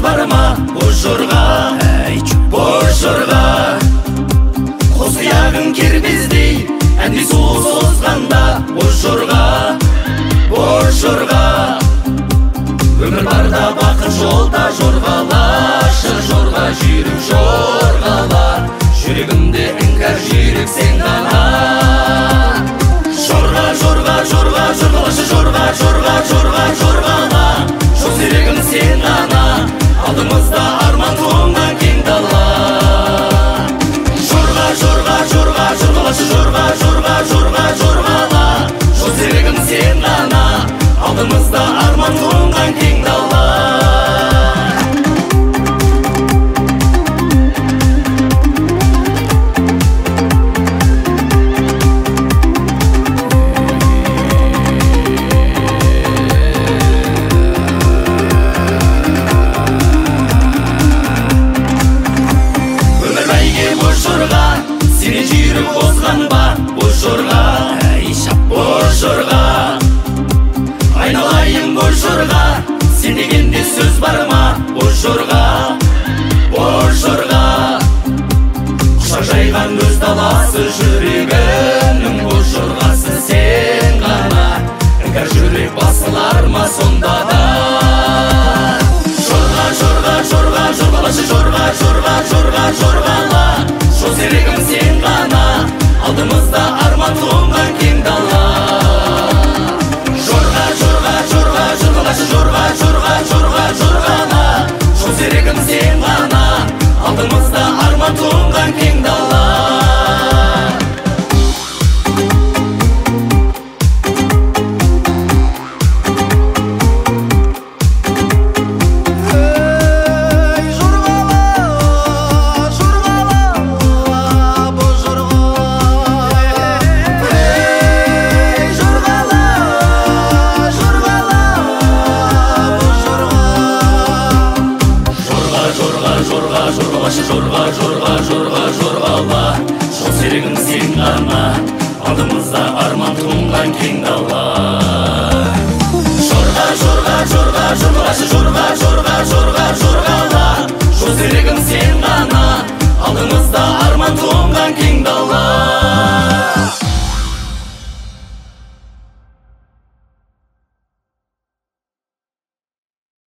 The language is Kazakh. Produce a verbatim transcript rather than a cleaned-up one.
бар ма боз жорға, боз жорға. Қос аяғың кербездей әнді сұлу созғанда, боз жорға, боз жорға. Өмір барда бақыт жолда жорғалашы жорға, жүйрік жорғала. Жүрегімде іңкәр жүйрік сен ғана. Жорға, жорға, жорға, жорғалашы жорға, жорға, жорға, жорғала. Жол серігім сен ғана, алдымызда арман тоңған кең дала. Жорға, жорға, жорға, жорғалашы жорға, жорға, жорға, жорғала. Жол серігім сен ғана, алдымызда арман тоңған кең дала. Сені жүйрік озған ба, боз жорға, боз жорға. Айналайын боз жорға, сен дегенде сөз бар ма, боз жорға, боз жорға. Құшақ жайған өз даласы жүрегімнің, боз жорғасы сен ғана. Іңкәр жүрек басылар ма сонда да. Жорға, жорға, жорға, жорғалашы жорға, жорға, жорға, жорғала. Жол серігім сен ғана, алдымызда арман тоңған кең дала. Жорға, жорға, жорға, жорғалашы жорға, жорға, жорға, жорғала. Жол серігім сен ғана, алдымызда арман тоңған кең дала. Жорға, жорға, жорға, жорғала. Жол серігім сен ғана, алдымызда арман тоңған кең дала. Жорға, жорға, жорға, жорғалашы жорға, жорға, жорға, жорғала. Жол серігім сен ғана, алдымызда